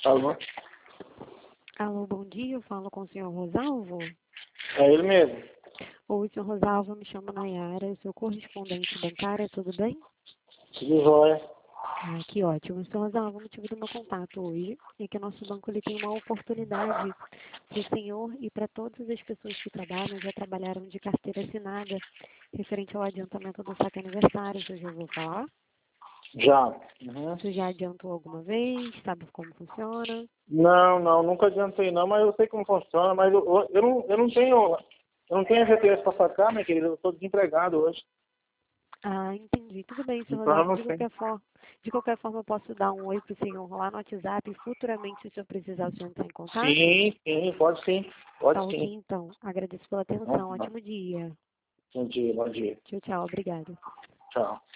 Alô? Alô, bom dia, eu falo com o senhor Rosalvo. É ele mesmo. Oi, senhor Rosalvo, me chamo Nayara, eu sou correspondente bancária, tudo bem? Tudo jóia. Ah, que ótimo. Senhor Rosalvo, o motivo do meu contato hoje é que o nosso banco ele tem uma oportunidade para o senhor e para todas as pessoas que trabalham, já trabalharam de carteira assinada, referente ao adiantamento do saque aniversário. Você já ouviu falar? Já. Uhum. Você já adiantou alguma vez? Sabe como funciona? Não, nunca adiantei não, mas eu sei como funciona, mas eu não tenho FGTS para sacar, minha querida, eu estou desempregado hoje. Ah, entendi. Tudo bem, senhor Então eu Rosalvo. não sei. De qualquer forma, eu posso dar um oi para o senhor lá no WhatsApp e futuramente, se o senhor precisar, o senhor entrar em contato? Sim, pode sim. Tá Pode ok, sim. então. Agradeço pela atenção. Uhum. Ótimo dia. Bom dia, bom dia. Tchau, tchau. Obrigada. Tchau.